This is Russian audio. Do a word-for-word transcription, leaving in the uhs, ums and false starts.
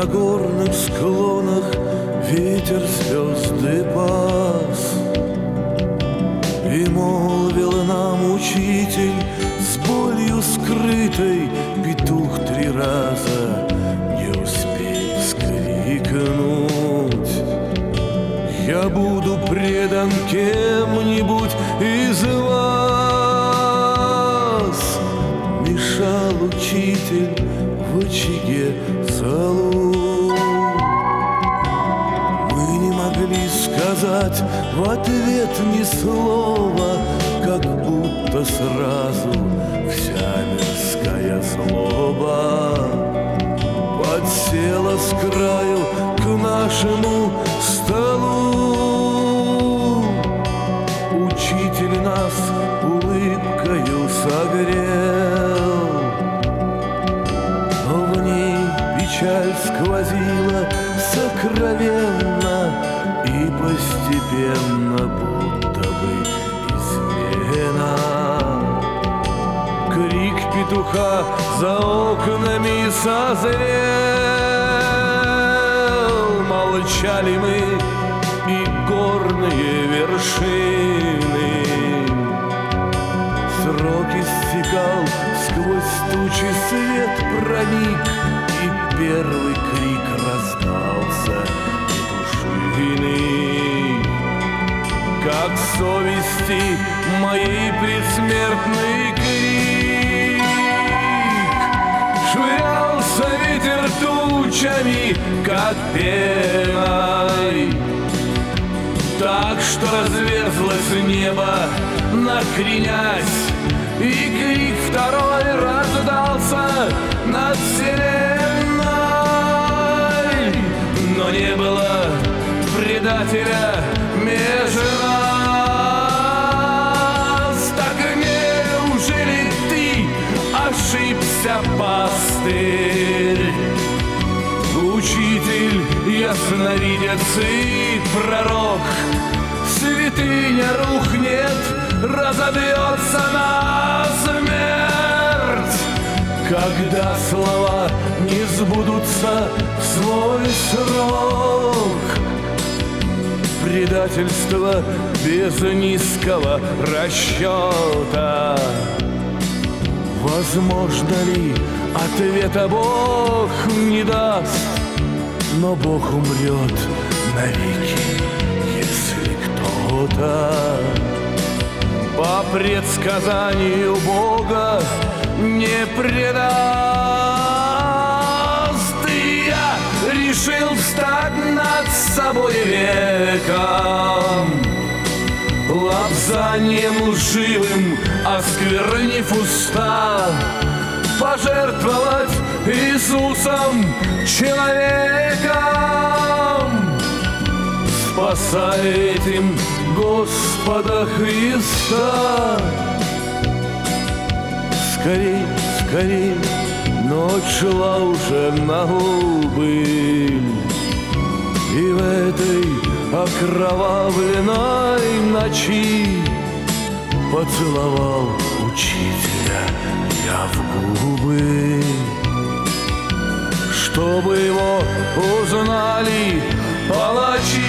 на горных склонах ветер звезды пас. И молвил нам учитель с болью скрытой, петух три раза не успей вскрикнуть: я буду предан кем-нибудь из вас. Мешал учитель в очаге золу. Мы не могли сказать в ответ ни слова, как будто сразу вся мирская злоба подсела с краю к нашему столу. Учитель нас улыбкою согрел, в ней печаль сквозила сокровенно и постепенно, будто бы измена. Крик петуха за окнами созрел. Молчали мы и горные вершины. Срок иссякал, сквозь тучи свет проник, и первый крик раздался петушиный. Как совести моей предсмертный крик швырялся ветер тучами, как пеной, так что разверзлось небо, накренясь, и крик второй раздался над вселенной. Но не было предателя меж нас. Так неужели ты ошибся, пастырь? Учитель, ясновидец и пророк, святыня рухнет, разобьется на смерть, когда слова не сбудутся в свой срок. Предательство без низкого расчета. Возможно ли, ответа Бог не даст, но Бог умрет навеки, если кто-то по предсказанию Бога не предаст. И я решил встать над собой веком, лапзанием лживым осквернив уста, пожертвовать Иисусом человеком, спасая этим Господа Христа. Скорей, скорей, ночь шла уже на убыль, и в этой окровавленной ночи поцеловал учителя я в губы, чтобы его узнали палачи.